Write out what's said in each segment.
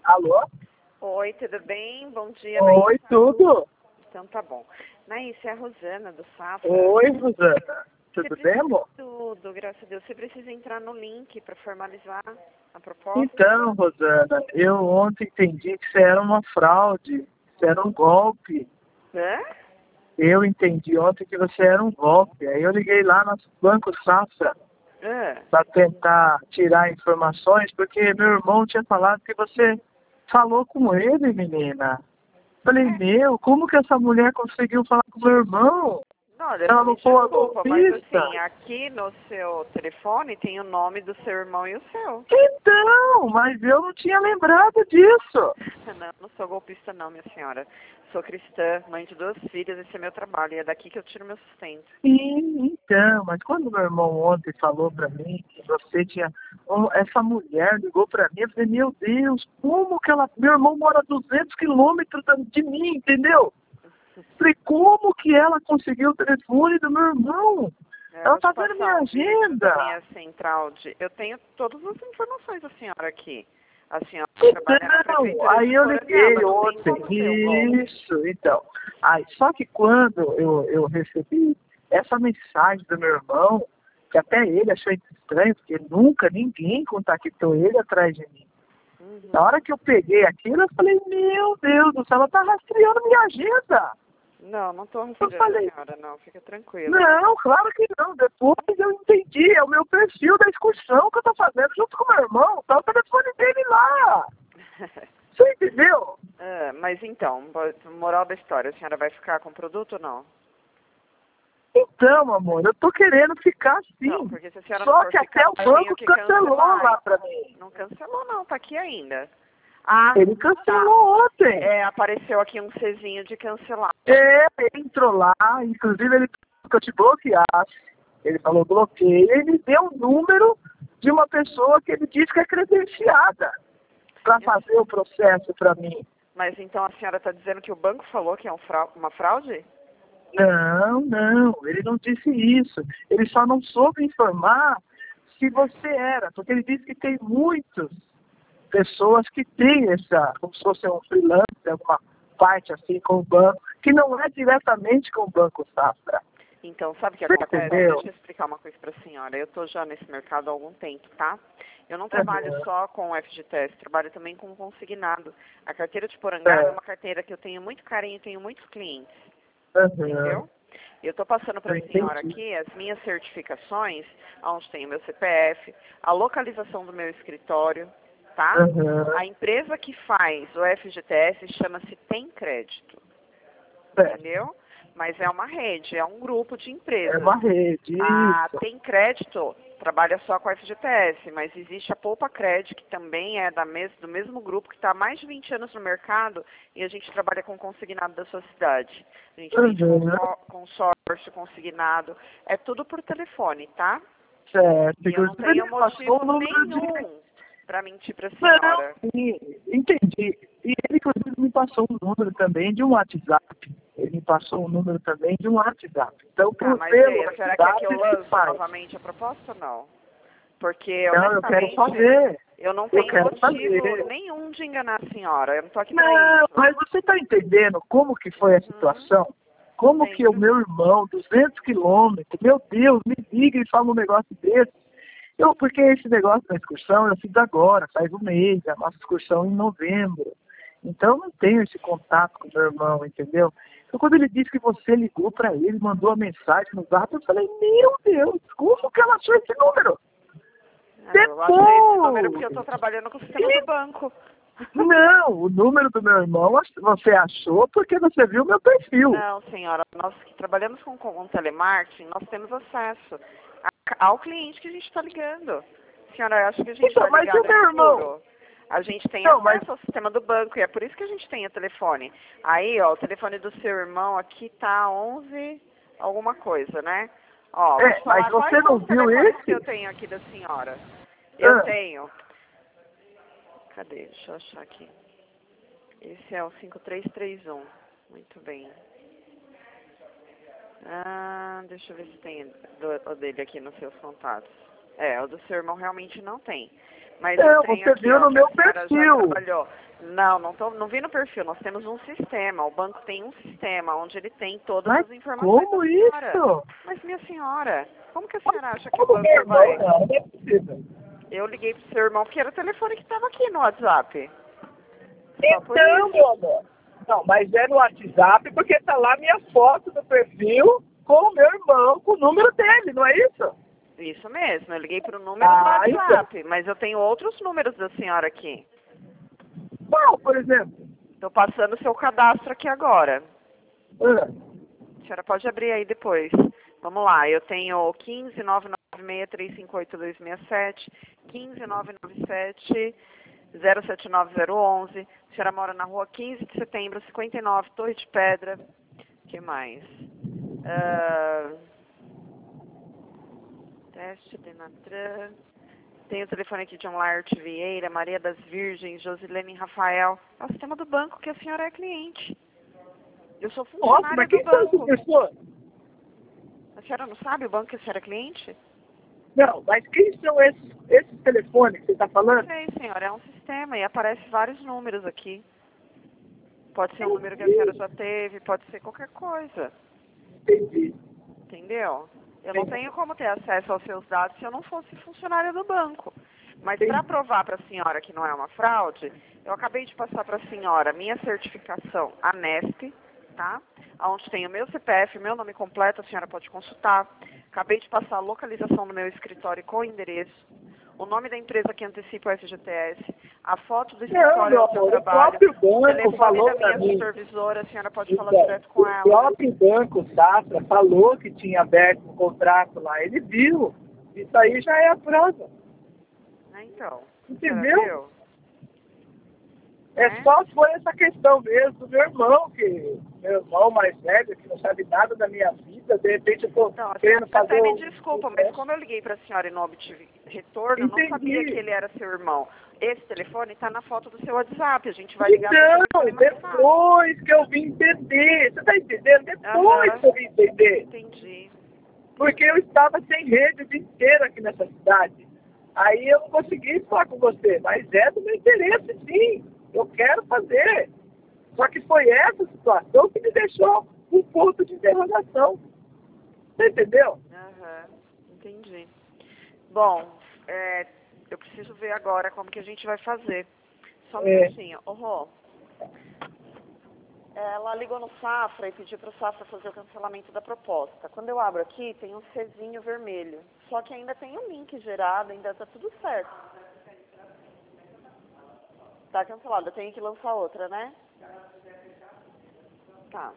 Alô? Oi, tudo bem? Bom dia, Oi, Naís. tudo? Então tá bom. Naís, é a Rosana do Safra. Oi, Rosana. Tudo bem, amor? Tudo, graças a Deus. Você precisa entrar no link para formalizar a proposta? Então, Rosana, eu ontem entendi que você era uma fraude, você era um golpe. Hã? Eu entendi ontem que você era um golpe. Aí eu liguei lá no Banco Safra para tentar tirar informações, porque meu irmão tinha falado que você falou com ele, menina. Falei, meu, como que essa mulher conseguiu falar com meu irmão? Não, Ela não foi a desculpa, mas golpista? assim, aqui no seu telefone tem o nome do seu irmão e o seu. Então, mas eu não tinha lembrado disso. Não sou golpista não, minha senhora. Sou cristã, mãe de 2 filhas, esse é meu trabalho e é daqui que eu tiro meu sustento. Sim, então, mas quando meu irmão ontem falou pra mim que você tinha... Essa mulher ligou pra mim, eu falei, meu Deus, como que ela... Meu irmão mora a 200 quilômetros de mim, entendeu? Falei, como que ela conseguiu o telefone do meu irmão? Ela tá vendo minha agenda. Minha central de... Eu tenho todas as informações da senhora aqui. A senhora trabalha na prefeitura Então, aí eu liguei não ontem. tem como ser o golpe. Isso, então. Aí, só que quando eu recebi essa mensagem do meu irmão, que até ele achou estranho, porque nunca ninguém contactou ele atrás de mim. Na hora que eu peguei aquilo, eu falei, meu Deus do céu, ela tá rastreando minha agenda. Não tô recebendo a senhora, não. Fica tranquila. Não, claro que não. Depois eu entendi. É o meu perfil da excursão que eu tô fazendo junto com o meu irmão. Tá o telefone dele lá. Você entendeu? Mas então, moral da história, a senhora vai ficar com o produto ou não? Então, amor, eu tô querendo ficar sim. Não, porque se a senhora Só não que for até ficar, o banco cancelou lá pra mim. Não cancelou não, tá aqui ainda. Ele cancelou ontem. Apareceu aqui um Czinho de cancelar. Ele entrou lá, inclusive ele pediu que eu te bloqueasse. Ele falou bloqueio, ele me deu o número de uma pessoa que ele disse que é credenciada para fazer o processo para mim. Mas então a senhora está dizendo que o banco falou que é uma fraude? Não, ele não disse isso. Ele só não soube informar se você era, porque ele disse que tem muitas pessoas que têm essa, como se fosse um freelancer, alguma parte assim com o banco, que não é diretamente com o Banco Safra. Então, sabe o que Você acontece? entendeu? Deixa eu explicar uma coisa para a senhora. Eu estou já nesse mercado há algum tempo, tá? Eu não trabalho só com o FGTS, trabalho também com consignado. A carteira de Porangaba é uma carteira que eu tenho muito carinho e tenho muitos clientes. Entendeu? Eu estou passando para a senhora aqui as minhas certificações, onde tem o meu CPF, a localização do meu escritório, tá? A empresa que faz o FGTS chama-se Tem Crédito. Entendeu? Mas é uma rede, é um grupo de empresas. É uma rede, A isso. Tem Crédito trabalha só com a FGTS, mas existe a Poupa Crédito, que também é do mesmo grupo, que está há mais de 20 anos no mercado, e a gente trabalha com consignado da sua cidade. A gente vende consórcio, consignado, é tudo por telefone, tá? Certo. E eu não tenho motivo nenhum para mentir para a senhora. Entendi. E ele, inclusive, me passou um número também de um WhatsApp. Ele me passou um número também de um WhatsApp. Então, Mas será que é que eu lanço novamente a proposta ou não? Porque, não, eu quero fazer. Eu não tenho motivo nenhum de enganar a senhora. Eu não estou aqui para isso. Mas você está entendendo como que foi a situação? Como que o meu irmão, 200 quilômetros, meu Deus, me liga e fala um negócio desse. Porque esse negócio da excursão eu fiz agora, faz um mês, a nossa excursão em novembro. Então eu não tenho esse contato com o meu irmão, entendeu? Então quando ele disse que você ligou para ele, mandou a mensagem no zap, eu falei, meu Deus, como que ela achou esse número? Eu achei esse número porque eu estou trabalhando com o sistema do banco. Não, o número do meu irmão você achou porque você viu o meu perfil. Não, senhora, nós que trabalhamos com telemarketing, nós temos acesso ao cliente que a gente está ligando. Senhora, eu acho que a gente está ligado no escuro. A gente tem acesso ao sistema do banco e é por isso que a gente tem o telefone. Aí, ó, o telefone do seu irmão aqui tá 11 alguma coisa, né? Ó, vou te falar, mas você não viu esse? que eu tenho aqui da senhora. Eu tenho. Cadê? Deixa eu achar aqui. Esse é o 5331. Muito bem. Deixa eu ver se tem o dele aqui nos seus contatos. O do seu irmão realmente não tem. Mas Não, eu tenho você aqui, viu ó, no que a meu senhora já perfil. trabalhou. Não vi no perfil. Nós temos um sistema. O banco tem um sistema onde ele tem todas Mas as informações como da senhora. isso? Mas, minha senhora, como que a senhora acha que o Como meu banco irmão? vai... Não é possível. Eu liguei pro seu irmão porque era o telefone que estava aqui no WhatsApp. Só por Então, isso. meu amor. Não, mas é no WhatsApp porque tá lá minha foto do perfil com o meu irmão, com o número dele, não é isso? Isso mesmo, eu liguei pro número do WhatsApp, mas eu tenho outros números da senhora aqui. Qual, por exemplo? Estou passando o seu cadastro aqui agora. Ah, A senhora pode abrir aí depois. Vamos lá, eu tenho 15996358267, 15997-079011. A senhora mora na rua 15 de setembro, 59, Torre de Pedra. O que mais? Teste Denatran. Tem o telefone aqui de John Lart Vieira, Maria das Virgens, Josilene Rafael. É o sistema do banco que a senhora é cliente. Eu sou nossa, funcionária mas do quem são essas banco. pessoas? A senhora não sabe o banco que a senhora é cliente? Não, mas quem são esses telefones que você está Não falando? sei, senhora. É um sistema e aparece vários números aqui. Pode ser um Meu número que a senhora Deus, já teve, pode ser qualquer coisa. entendi. Entendeu? Eu não tenho como ter acesso aos seus dados se eu não fosse funcionária do banco. Mas para Entendi. provar para a senhora que não é uma fraude, eu acabei de passar para a senhora minha certificação ANESP, tá? Onde tem o meu CPF, meu nome completo, a senhora pode consultar. Acabei de passar a localização do meu escritório com o endereço, o nome da empresa que antecipa o FGTS, a foto do Não, escritório meu onde eu amor, o trabalho, próprio o banco telefone falou da para minha mim. supervisora, a senhora pode falar Então, direto com o ela. próprio banco Safra falou que tinha aberto um contrato lá. Ele viu. Isso aí já é a prova. Então, a senhora Entendeu? viu? É Né? só foi essa questão mesmo do meu irmão, que meu irmão mais velho, que não sabe nada da minha vida, de repente eu tô Então, a senhora querendo fazer até me um desculpa, mas teste. como eu liguei para a senhora e não obtive retorno, eu não sabia que Entendi. ele era seu irmão. Esse telefone está na foto do seu WhatsApp, a gente vai ligar para o Então, telefone mais fácil. depois que eu vim entender, você tá entendendo? Depois Aham, que eu vim entender. entendi. Porque eu estava sem rede o dia inteiro aqui nessa cidade. Aí eu não consegui falar com você, mas é do meu interesse, sim. Eu quero fazer. Só que foi essa situação que me deixou um ponto de interrogação. Você entendeu? Aham, entendi. Bom, eu preciso ver agora como que a gente vai fazer. Só um minutinho. Ô, Rô, ela ligou no Safra e pediu para o Safra fazer o cancelamento da proposta. Quando eu abro aqui, tem um Czinho vermelho. Só que ainda tem um link gerado, ainda tá tudo certo. Tá cancelado, eu tenho que lançar outra, né? Tá.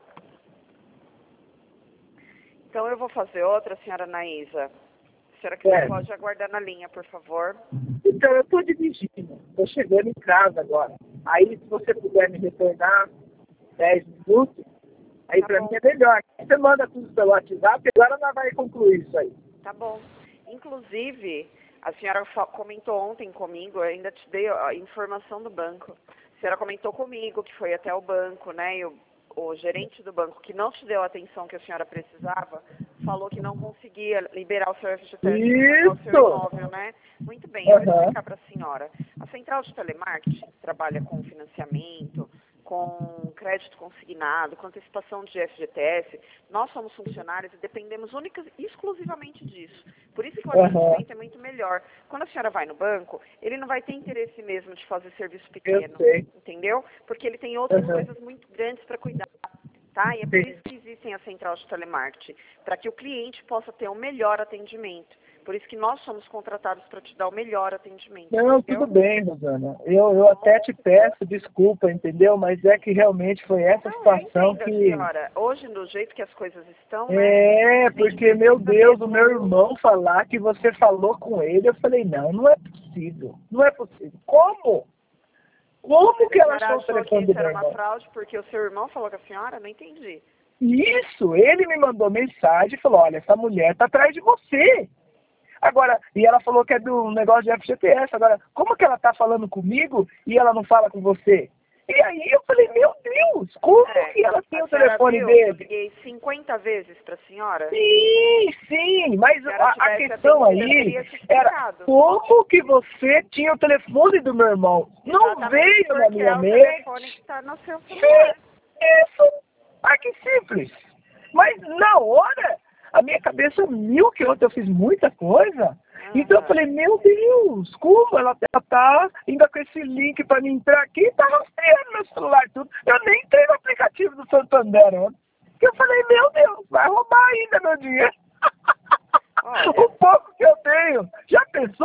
Então eu vou fazer outra, senhora Anaísa. Se a senhora quiser, pode aguardar na linha, por favor. Então, eu estou dirigindo. Estou chegando em casa agora. Aí, se você puder me retornar 10 minutos, aí Tá para bom. mim é melhor. Você manda tudo pelo WhatsApp, agora nós vai concluir isso aí. Tá bom. Inclusive, a senhora comentou ontem comigo, eu ainda te dei a informação do banco. A senhora comentou comigo que foi até o banco, né? E o gerente do banco, que não te deu a atenção que a senhora precisava, falou que não conseguia liberar o seu FGTS para o seu imóvel, né? Muito bem, eu vou explicar para a senhora. A central de telemarketing trabalha com financiamento, com crédito consignado, com antecipação de FGTS. Nós somos funcionários e dependemos única e exclusivamente disso. Por isso que o atendimento é muito melhor. Quando a senhora vai no banco, ele não vai ter interesse mesmo de fazer serviço pequeno, entendeu? Porque ele tem outras coisas muito grandes para cuidar. Tá? E é por isso que existem a central de telemarketing, para que o cliente possa ter um melhor atendimento. Por isso que nós somos contratados para te dar o melhor atendimento. Não, entendeu? tudo bem, Rosana. Eu até te peço desculpa, entendeu? Mas é que realmente foi essa situação Entenda, que... senhora. Hoje, do jeito que as coisas estão, né? Porque, meu Deus, o meu irmão falar que você falou com ele, eu falei, não é possível. Não é possível. Como? Como que ela achou o telefone do isso meu era uma irmão? fraude porque o seu irmão falou com a senhora? Não entendi. Isso, ele me mandou mensagem e falou, olha, essa mulher tá atrás de você. Agora, e ela falou que é do negócio de FGTS. Agora, como que ela tá falando comigo e ela não fala com você? E aí eu falei, meu Deus, como que ela tem o telefone dele? Eu liguei 50 vezes para a senhora. Sim, mas a questão aí era como que você tinha o telefone do meu irmão? Não veio na minha mente. É o telefone que está no seu celular. Isso, que simples. Mas na hora, a minha cabeça que ontem eu fiz muita coisa. Então eu falei, meu Deus, como ela tá ainda com esse link para mim entrar aqui, tá rastreando meu celular tudo. Eu nem entrei no aplicativo do Santander ontem. Eu falei, meu Deus, vai roubar ainda meu dinheiro. O pouco que eu tenho. Já pensou?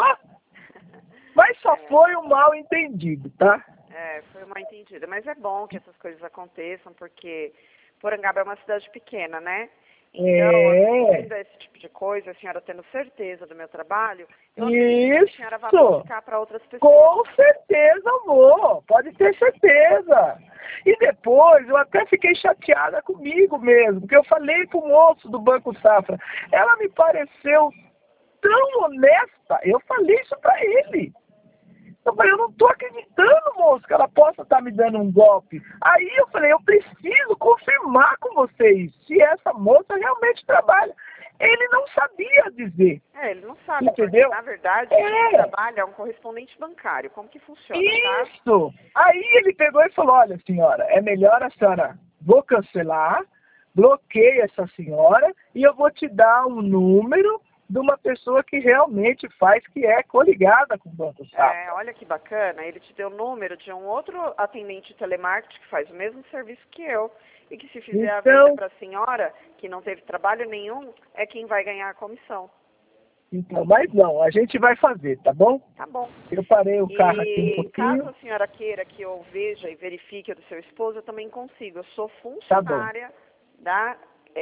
Mas só foi um mal entendido, tá? Foi uma entendida. Mas é bom que essas coisas aconteçam, porque Porangaba é uma cidade pequena, né? Então, vendo esse tipo de coisa, a senhora tendo certeza do meu trabalho, eu acredito que a senhora vai publicar para outras pessoas. Com certeza vou, pode ter certeza. E depois eu até fiquei chateada comigo mesmo, porque eu falei pro moço do Banco Safra, ela me pareceu tão honesta, eu falei isso para ele. Eu falei, eu não tô acreditando, moço, que ela possa estar me dando um golpe. Aí eu falei, eu preciso confirmar com vocês se essa moça realmente trabalha. Ele não sabia dizer. Ele não sabe, entendeu? Porque, na verdade, quem trabalha é um correspondente bancário. Como que funciona, Isso! Tá? Aí ele pegou e falou, olha, senhora, é melhor a senhora, vou cancelar, bloqueia essa senhora e eu vou te dar um número de uma pessoa que realmente faz, que é coligada com o Banco Safra. Olha que bacana, ele te deu o número de um outro atendente de telemarketing que faz o mesmo serviço que eu, e que se fizer a venda para a senhora, que não teve trabalho nenhum, é quem vai ganhar a comissão. Então, mas não, a gente vai fazer, tá bom? Tá bom. Eu parei o carro aqui um pouquinho. Caso a senhora queira que eu veja e verifique o do seu esposo, eu também consigo. Eu sou funcionária da...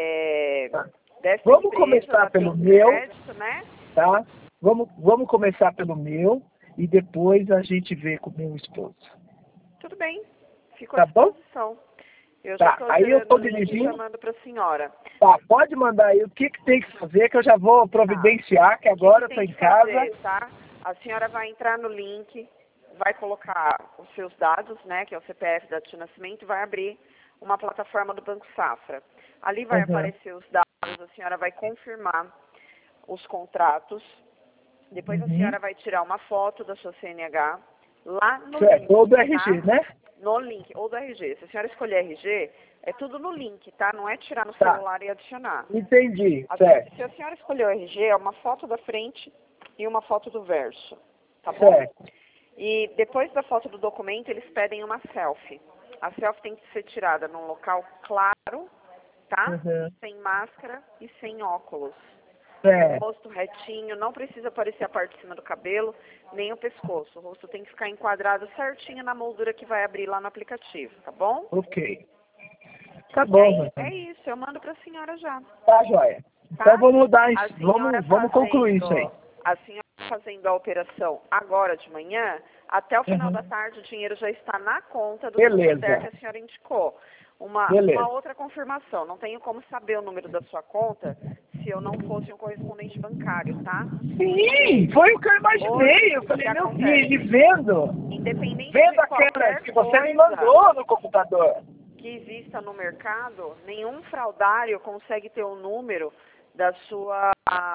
Vamos começar pelo meu, crédito, né? Tá? Vamos começar pelo meu e depois a gente vê com o meu esposo. Tudo bem, fico à disposição. Eu já estou aí eu tô dirigindo, chamando para a senhora. Tá, pode mandar aí o que tem que fazer, que eu já vou providenciar, que agora eu estou em casa. Tá? A senhora vai entrar no link, vai colocar os seus dados, né, que é o CPF, data de nascimento, e vai abrir uma plataforma do Banco Safra. Ali vai aparecer os dados, a senhora vai confirmar os contratos, depois a senhora vai tirar uma foto da sua CNH lá no link. Ou do RG, né? No link, ou do RG. Se a senhora escolher RG, é tudo no link, tá? Não é tirar no celular e adicionar. Entendi, certo. Se a senhora escolher o RG, é uma foto da frente e uma foto do verso, tá bom? Certo. E depois da foto do documento, eles pedem uma selfie. A selfie tem que ser tirada num local claro, tá? Sem máscara e sem óculos. O rosto retinho, não precisa aparecer a parte de cima do cabelo, nem o pescoço. O rosto tem que ficar enquadrado certinho na moldura que vai abrir lá no aplicativo, tá bom? Ok. Tá bom. É isso, eu mando pra senhora já. Tá, joia. Tá? Então vamos mudar isso, vamos concluir isso aí. A senhora fazendo a operação agora de manhã, até o final da tarde o dinheiro já está na conta do Santander que a senhora indicou. Uma outra confirmação, não tenho como saber o número da sua conta se eu não fosse um correspondente bancário, tá? Sim, foi o que eu imaginei. Eu falei, meu Deus, de vendo. Independente vendo aquelas que você me mandou no computador. Que exista no mercado, nenhum fraudário consegue ter o número da sua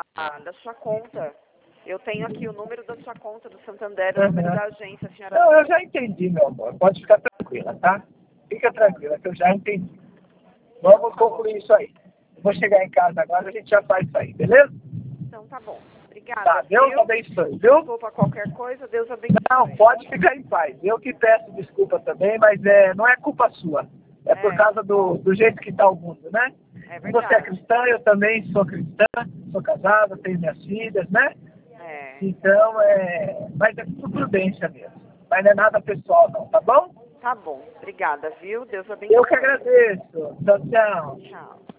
conta. Eu tenho aqui o número da sua conta do Santander, o número da agência, a senhora... Não, eu já entendi, meu amor. Pode ficar tranquila, tá? Fica tranquila, que eu já entendi. Vamos concluir isso aí. Eu vou chegar em casa agora, a gente já faz isso aí, beleza? Então tá bom. Obrigada. Tá, Deus abençoe, viu? Desculpa qualquer coisa, Deus abençoe. Não, pode ficar em paz. Eu que peço desculpa também, mas não é culpa sua. É por causa do jeito que está o mundo, né? É verdade. Você é cristã, eu também sou cristã, sou casada, tenho minhas filhas, né? Então, mas é por prudência mesmo. Mas não é nada pessoal não, tá bom? Tá bom. Obrigada, viu? Deus abençoe. Eu que agradeço. Tchau, tchau. Tchau.